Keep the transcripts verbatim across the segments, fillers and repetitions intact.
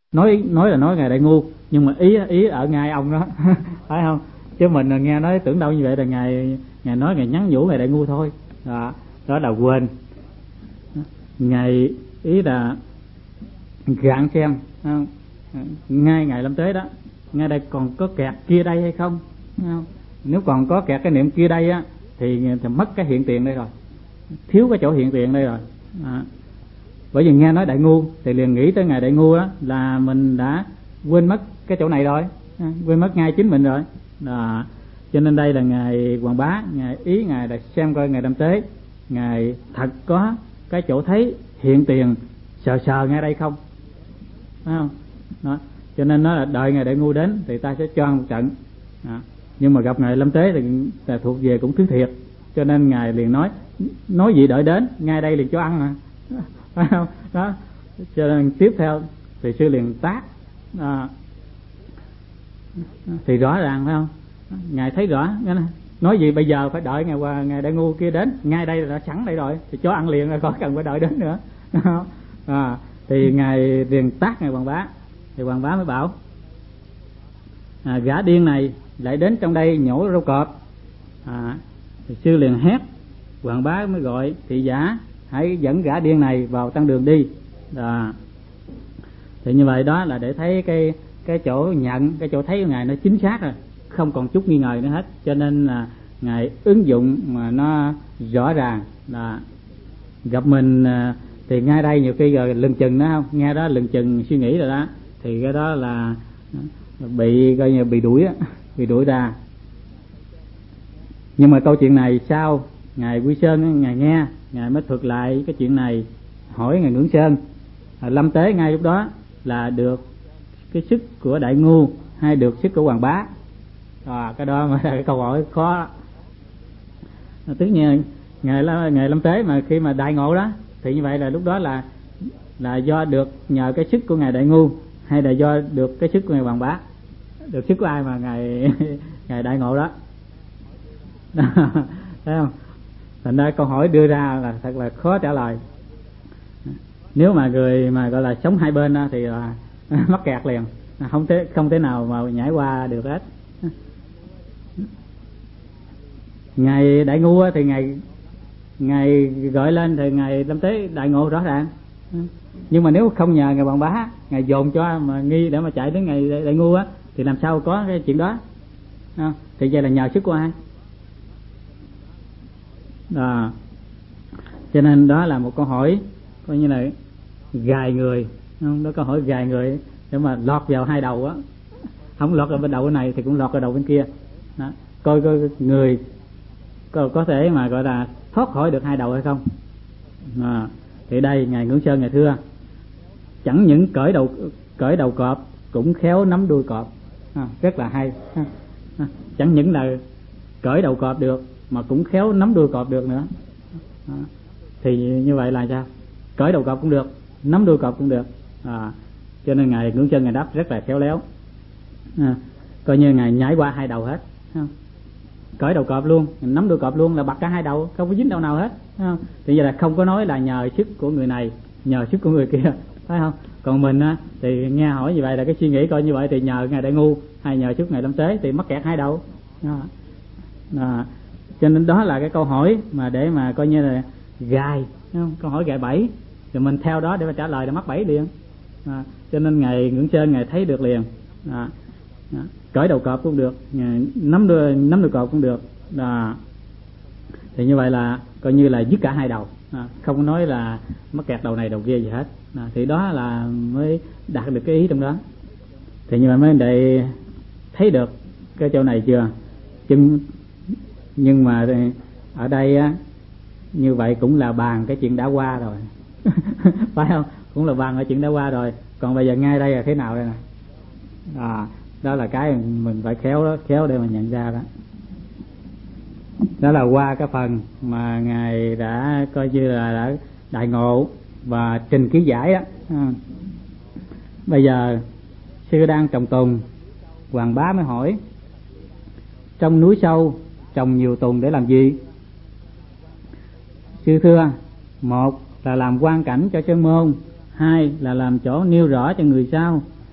nói nói là nói ngài Đại Ngu, nhưng mà ý ý ở ngay ông đó phải không? Chứ mình nghe nói tưởng đâu như vậy là ngài ngài nói ngài nhắn nhủ ngài Đại Ngu thôi. Đó, đó là quên. Ngài ý là gạn xem không? Ngay ngài Lâm Tế đó, ngay đây còn có kẹt kia đây hay không? Không? Nếu còn có kẹt cái niệm kia đây á thì, thì mất cái hiện tiền đây rồi, thiếu cái chỗ hiện tiền đây rồi. À, bởi vì nghe nói Đại Ngu thì liền nghĩ tới ngài Đại Ngu á là mình đã quên mất cái chỗ này rồi, à, quên mất ngay chính mình rồi. À, cho nên đây là ngài Hoàng Bá, ngài ý ngài là xem coi ngài Lâm Tế ngài thật có cái chỗ thấy hiện tiền sờ sờ ngay đây không, phải không? Đó, cho nên nó là đợi ngài Đại Ngu đến thì ta sẽ cho một trận. Đó. Nhưng mà gặp ngài Lâm Tế thì là thuộc về cũng thứ thiệt, cho nên ngài liền nói nói gì đợi đến ngay đây liền cho ăn mà, phải không? Đó, cho nên tiếp theo thì sư liền tác. À, thì rõ ràng phải không? Ngài thấy rõ, nói gì bây giờ phải đợi ngài qua ngài Đại Ngu kia đến, ngay đây là đã sẵn đây rồi thì cho ăn liền rồi, khỏi cần phải đợi đến nữa. À, thì ngài liền tác ngài Hoàng Bá, thì Hoàng Bá mới bảo à, gã điên này lại đến trong đây nhổ rau cọp. À, thì sư liền hét, Hoàng Bá mới gọi thị giả hãy dẫn gã điên này vào tăng đường đi. À, thì như vậy đó là để thấy cái cái chỗ nhận, cái chỗ thấy của ngài nó chính xác rồi, không còn chút nghi ngờ nữa hết. Cho nên là ngài ứng dụng mà nó rõ ràng. Là gặp mình thì ngay đây nhiều khi rồi lừng chừng đó không, nghe đó lừng chừng suy nghĩ rồi đó, thì cái đó là bị coi như bị đuổi á, bị đuổi ra. Nhưng mà câu chuyện này sau ngài Quy Sơn ngài nghe, ngài mới thuật lại cái chuyện này, hỏi ngài Ngưỡng Sơn. À, Lâm Tế ngay lúc đó là được cái sức của Đại Ngu hay được sức của Hoàng Bá? À, cái đó mà là cái câu hỏi khó. À, tất nhiên ngài ngài Lâm Tế mà khi mà đại ngộ đó thì như vậy là lúc đó là là do được nhờ cái sức của ngài Đại Ngu hay là do được cái sức của ngài Hoàng Bá? Được sức của ai mà ngài ngài đại ngộ đó? Thấy không? Thành ra câu hỏi đưa ra là thật là khó trả lời. Nếu mà người mà gọi là sống hai bên đó thì là mắc kẹt liền, không thể không thể nào mà nhảy qua được hết. Ngài Đại Ngu thì ngài ngài gọi lên thì ngài Lâm Tế đại ngộ rõ ràng. Nhưng mà nếu không nhờ ngài Hoàng Bá, ngài dồn cho mà nghi để mà chạy đến ngài Đại Ngu á thì làm sao có cái chuyện đó? À, thì vậy là nhờ sức của ai? À, cho nên đó là một câu hỏi coi như là gài người, không? Đó câu hỏi gài người để mà lọt vào hai đầu á, không lọt ở bên đầu bên này thì cũng lọt ở đầu bên kia. Đó, coi coi người có, có thể mà gọi là thoát khỏi được hai đầu hay không. À, thì đây ngài Ngưỡng Sơn ngài thưa, chẳng những cởi đầu cởi đầu cọp cũng khéo nắm đuôi cọp. À, rất là hay. À, chẳng những là cởi đầu cọp được mà cũng khéo nắm đuôi cọp được nữa. À, thì như vậy là sao? Cởi đầu cọp cũng được, nắm đuôi cọp cũng được. À, cho nên ngài Ngưỡng Sơn ngài đáp rất là khéo léo. À, coi như ngài nhảy qua hai đầu hết. Không? Cởi đầu cọp luôn, nắm đuôi cọp luôn, là bật cả hai đầu, không có dính đầu nào hết. Không? Thì giờ là không có nói là nhờ sức của người này, nhờ sức của người kia, phải không? Còn mình á, thì nghe hỏi như vậy là cái suy nghĩ coi như vậy thì nhờ ngài Đại Ngu hay nhờ sức ngài Lâm Tế thì mắc kẹt hai đầu. Đó. À, cho nên đó là cái câu hỏi mà để mà coi như là gài, không? Câu hỏi gài bẫy, rồi mình theo đó để mà trả lời để mắc bẫy liền. À, cho nên ngài Ngưỡng Sơn ngài thấy được liền. À, đó. Cởi đầu cọp cũng được, nắm đuôi nắm đuôi cọp cũng được. Đó. Thì như vậy là coi như là dứt cả hai đầu. À, không có nói là mắc kẹt đầu này đầu kia gì hết. À, thì đó là mới đạt được cái ý trong đó. Thì như vậy mới để thấy được cái chỗ này chưa? Nhưng, nhưng mà ở đây á, như vậy cũng là bàn cái chuyện đã qua rồi. Phải không? Cũng là bàn cái chuyện đã qua rồi. Còn bây giờ ngay đây là thế nào đây nè? À, đó là cái mình phải khéo đó, khéo để mà nhận ra đó. Đó là qua cái phần mà ngài đã coi như là đã đại ngộ và trình ký giải đó. À, bây giờ sư đang trồng tùng, Hoàng Bá mới hỏi trong núi sâu trồng nhiều tùng để làm gì? Sư thưa, một là làm quang cảnh cho sơn môn, hai là làm chỗ nêu rõ cho người sau,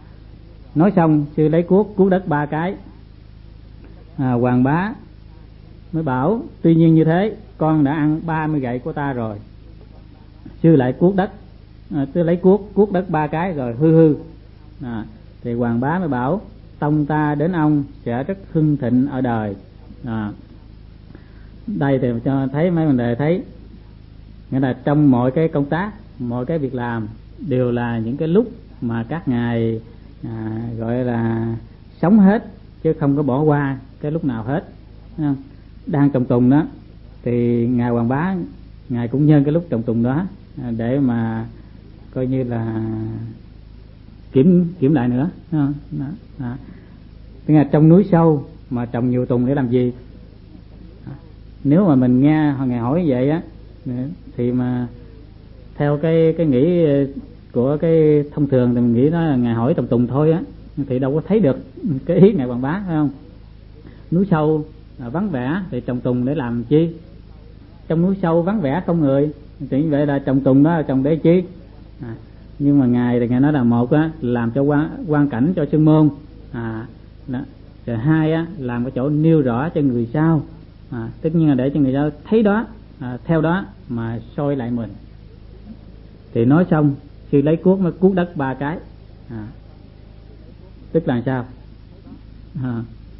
Nói xong sư lấy cuốc cuốc đất ba cái. à, Hoàng bá mới bảo tuy nhiên như thế, con đã ăn ba mươi gậy của ta rồi. Sư lại cuốc đất, à, sư lấy cuốc cuốc đất ba cái rồi hư hư. à, Thì Hoàng bá mới bảo tông ta đến ông sẽ rất hưng thịnh ở đời. à, Đây thì cho thấy mấy vấn đề thấy, nghĩa là trong mọi cái công tác, mọi cái việc làm đều là những cái lúc mà các ngài à, gọi là sống hết, chứ không có bỏ qua cái lúc nào hết. Đang trồng tùng đó thì ngài Hoàng bá ngài cũng nhân cái lúc trồng tùng đó để mà coi như là kiểm kiểm lại nữa. Đó, đó. Tức là trong núi sâu mà trồng nhiều tùng để làm gì? Nếu mà mình nghe ngài hỏi như vậy á, thì mà theo cái cái nghĩ của cái thông thường thì mình nghĩ nó là ngài hỏi trồng tùng thôi á, thì đâu có thấy được cái ý ngài Hoàng bá, phải không? Núi sâu vắng vẻ thì trồng tùng để làm chi? Trong núi sâu vắng vẻ không người thì như vậy là trồng tùng đó là trồng để chi? à, nhưng mà ngài thì ngài nói là một á, làm cho quan, quan cảnh cho sư môn, à đó. Rồi hai á, làm cái chỗ nêu rõ cho người sau, à, tất nhiên là để cho người sau thấy đó, à, theo đó mà soi lại mình. Thì nói xong sư lấy cuốc mới cuốc đất ba cái. à, tức là sao? à,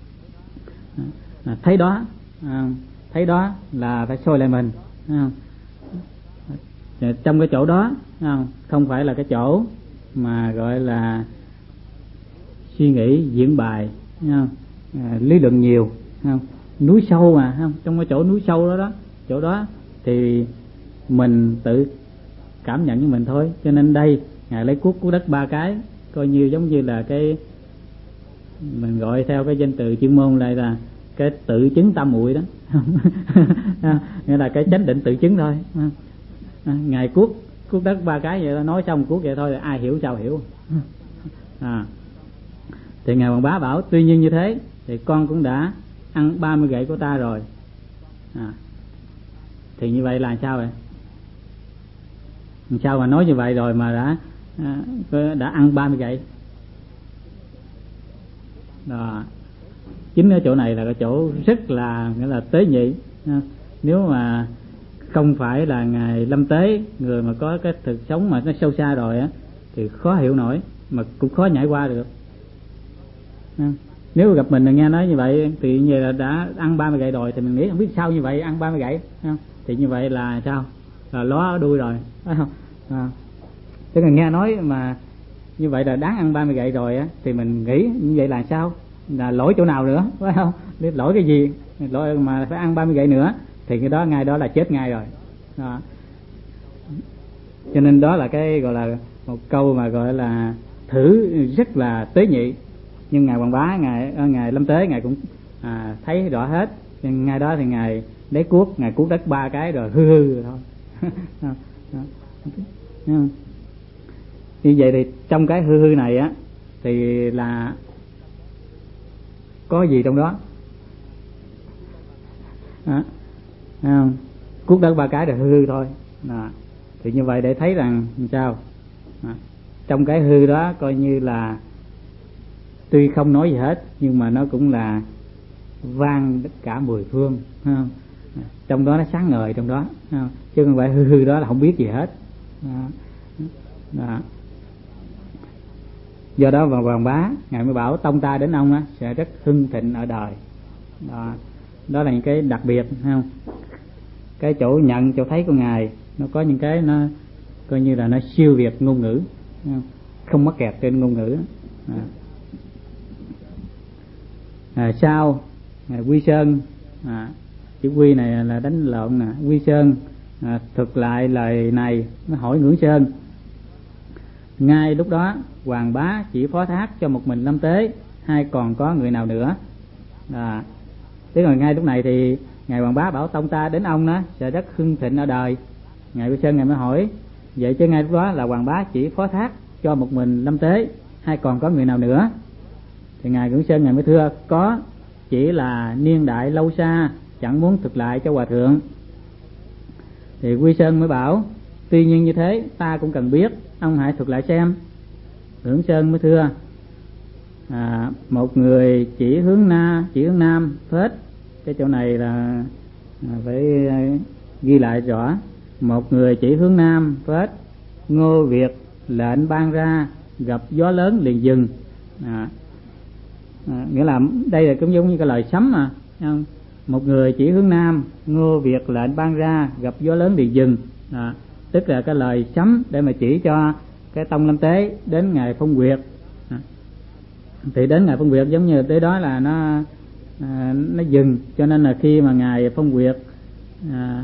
à, thấy đó, à, thấy đó là phải soi lại mình. à, trong cái chỗ đó không, không phải là cái chỗ mà gọi là suy nghĩ diễn bài, không? À, lý luận nhiều, không? Núi sâu mà, không? Trong cái chỗ núi sâu đó đó, chỗ đó thì mình tự cảm nhận với mình thôi. Cho nên đây ngài lấy cuốc cuốc đất ba cái, coi như giống như là cái mình gọi theo cái danh từ chuyên môn lại là cái tự chứng tam muội đó. Nghĩa là cái chánh định tự chứng thôi. à, ngài cuốc cuốc đất ba cái vậy, nói xong cuốc vậy thôi, là ai hiểu sao hiểu. à, thì ngài Hoàng bá bảo tuy nhiên như thế thì con cũng đã ăn ba mươi gậy của ta rồi. à, thì như vậy là sao vậy? Sao mà nói như vậy rồi mà đã à, đã ăn ba mươi gậy đó. Chính ở chỗ này là cái chỗ rất là nghĩa là tế nhị. Nếu mà không phải là ngài Lâm Tế, người mà có cái thực sống mà nó sâu xa rồi á, thì khó hiểu nổi, mà cũng khó nhảy qua được. Nếu gặp mình là nghe nói như vậy thì như là đã ăn ba mươi gậy rồi, thì mình nghĩ không biết sao như vậy ăn ba mươi gậy, thì như vậy là sao? Là ló đuôi rồi, phải không? À, tức là nghe nói mà như vậy là đáng ăn ba mươi gậy rồi á, thì mình nghĩ như vậy là sao? Là lỗi chỗ nào nữa, phải không? Lỗi cái gì lỗi mà phải ăn ba mươi gậy nữa, thì cái đó ngay đó là chết ngay rồi đó. Cho nên đó là cái gọi là một câu mà gọi là thử rất là tế nhị. Nhưng ngài Hoàng bá, ngài ngài Lâm Tế ngài cũng à, thấy rõ hết. Nhưng ngay đó thì ngài lấy cuốc, ngài cuốc đất ba cái rồi hư hư rồi thôi. đó, đó. Như vậy thì trong cái hư hư này á thì là có gì trong đó? Đó. Không? Cuốc đất ba cái rồi hư hư thôi. Đó. Thì như vậy để thấy rằng sao? Đó. Trong cái hư đó coi như là tuy không nói gì hết, nhưng mà nó cũng là vang tất cả mười phương, không? Trong đó nó sáng ngời trong đó, không? Chứ không phải hư hư đó là không biết gì hết. Đó. Đó. Do đó vào Hoàng bá ngài mới bảo tông ta đến ông á, sẽ rất hưng thịnh ở đời. Đó. Đó là những cái đặc biệt, không? Cái chỗ nhận chỗ thấy của ngài nó có những cái nó coi như là nó siêu việt ngôn ngữ, không, không mắc kẹt trên ngôn ngữ. À. À, sau à, Quy Sơn, à, chữ Quy này là đánh lộn nè, Quy Sơn à, thực lại lời này mới hỏi Ngưỡng Sơn. Ngay lúc đó Hoàng bá chỉ phó thác cho một mình Lâm Tế, hay còn có người nào nữa? À, thế rồi ngay lúc này thì ngài Hoàng bá bảo tông ta đến ông đó sẽ rất hưng thịnh ở đời. Ngài Quy Sơn ngài mới hỏi vậy chứ ngay lúc đó là Hoàng bá chỉ phó thác cho một mình Lâm Tế, hay còn có người nào nữa? Thì ngài Ngưỡng Sơn ngài mới thưa có, chỉ là niên đại lâu xa chẳng muốn thực lại cho hòa thượng. Thì Quy Sơn mới bảo tuy nhiên như thế ta cũng cần biết, ông hãy thuật lại xem. Ngưỡng Sơn mới thưa à, một người chỉ hướng na chỉ hướng nam phết. Cái chỗ này là à, phải ghi lại rõ. Một người chỉ hướng nam phết, Ngô Việt lệnh ban ra, gặp gió lớn liền dừng. à, à, Nghĩa là đây là cũng giống như cái lời sấm mà, không? Một người chỉ hướng nam, Ngô Việt lệnh ban ra, gặp gió lớn liền dừng. à, Tức là cái lời sấm để mà chỉ cho cái tông Lâm Tế đến ngày phong nguyệt. à, Thì đến ngày phong nguyệt giống như tới đó là nó à, nó dừng. Cho nên là khi mà ngày phong nguyệt à,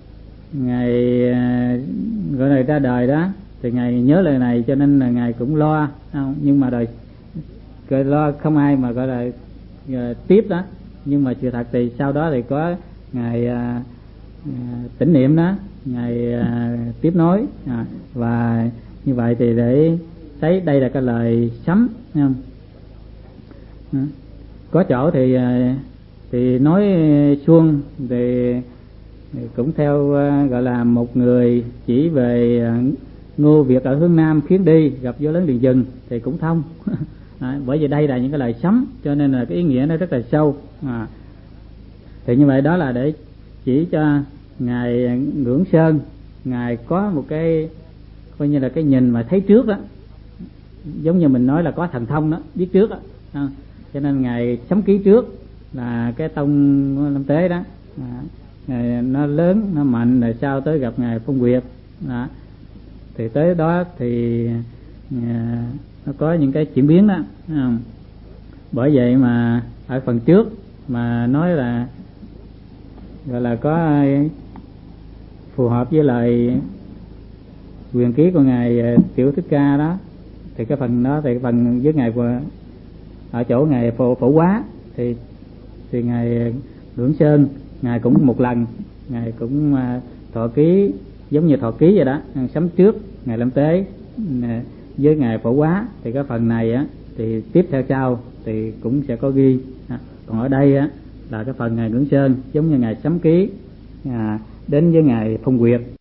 ngày à, gọi là ra đời đó, thì ngài nhớ lời này, cho nên là ngài cũng lo, không? Nhưng mà đời gọi lo không ai mà gọi là uh, tiếp đó. Nhưng mà sự thật thì sau đó thì có ngài uh, uh, tỉnh niệm đó, ngài uh, tiếp nối. à, và như vậy thì để thấy đây là cái lời sấm, không? À, có chỗ thì uh, thì nói xuông thì cũng theo uh, gọi là một người chỉ về uh, Ngô Việt ở hướng nam khiến đi, gặp gió lớn liền dừng, thì cũng thông. à, bởi vì đây là những cái lời sấm, cho nên là cái ý nghĩa nó rất là sâu. à, thì như vậy đó là để chỉ cho ngài Ngưỡng Sơn, ngài có một cái coi như là cái nhìn mà thấy trước đó, giống như mình nói là có thần thông đó, biết trước đó. à, cho nên ngài sấm ký trước là cái tông Lâm Tế đó, à, ngài nó lớn nó mạnh, rồi sau tới gặp ngài Phong Nguyệt. à, thì tới đó thì à, nó có những cái chuyển biến đó. à, bởi vậy mà ở phần trước mà nói là gọi là có phù hợp với lời quyền ký của ngài Tiểu Thích Ca đó, thì cái phần đó thì cái phần với ngài của ở chỗ ngài phổ, phổ quá thì thì ngài Ngưỡng Sơn ngài cũng một lần ngài cũng thọ ký giống như thọ ký vậy đó, sắm trước ngài Lâm Tế với ngài Phổ Quá. Thì cái phần này á thì tiếp theo sau thì cũng sẽ có ghi. à, còn ở đây á là cái phần ngài Ngưỡng Sơn giống như ngài sắm ký à, đến với ngài Phong Nguyệt